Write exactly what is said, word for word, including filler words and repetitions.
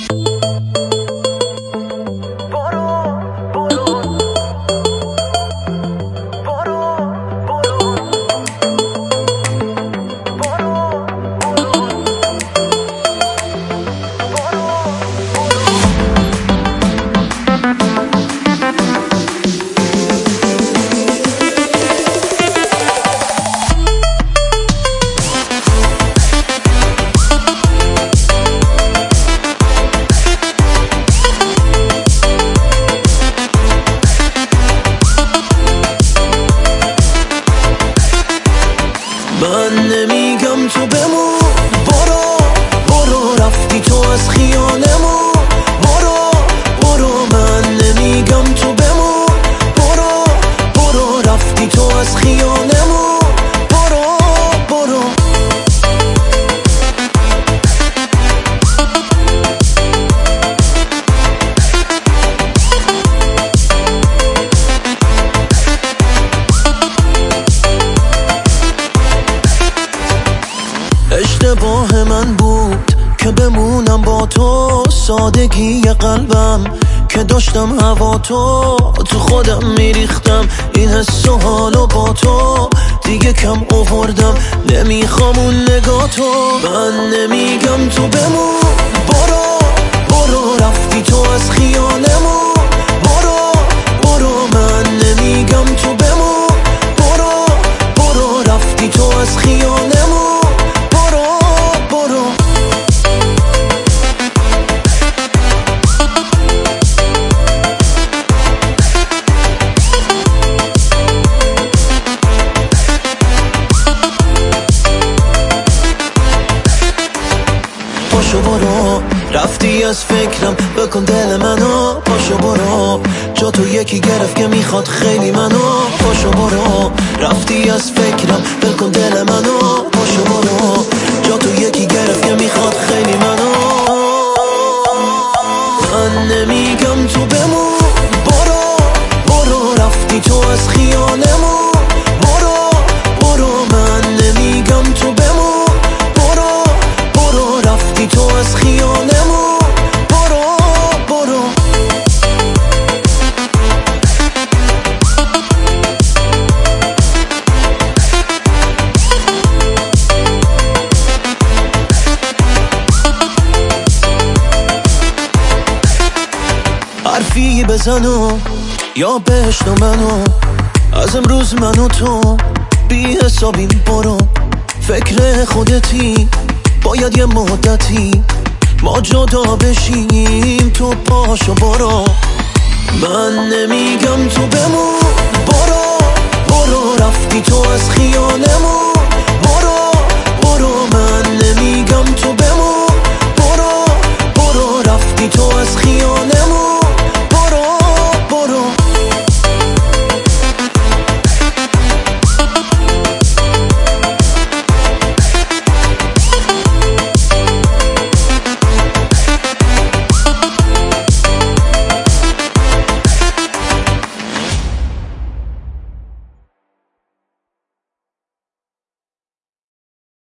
من نمیگم تو بمون، برو برو رفتی تو از خیالمون، برو برو من نمیگم تو بمون، برو برو رفتی تو از خیالمون، برو برو اشتباه من بود که بمونم با تو، سادگی قلبم که داشتم هوا تو تو خودم میریختم، این حس و حالو با تو دیگه کم آوردم، نمیخوام اون نگاه تو. من نمیگم تو بمون، برو برو رفتی تو از خیالمون، برو برو من نمیگم تو بمون، برو برو رفتی تو از خیالمون، پاشو برو رفتی از فکرم، بکن دل منو، پاشو برو جا تو یکی گرفت که میخواد خیلی منو، پاشو برو رفتی از فکرم، بکن دل منو، پاشو برو جا تو یکی گرفت که میخواد خیلی منو. من نمیگم تو بمون، برو برو رفتی تو از خیالمون، برو برو من نمیگم تو بمون، برو برو رفتی تو از خیالمون، برو برو حرفی بزنو یا بهشت و منو، از امروز منو تو بی حسابیم، برو فکر خودتی، باید یه مدتی ما جدا بشیم، تو پاشو برو. من نمیگم تو بمون، برو برو رفتی تو از خیالمون،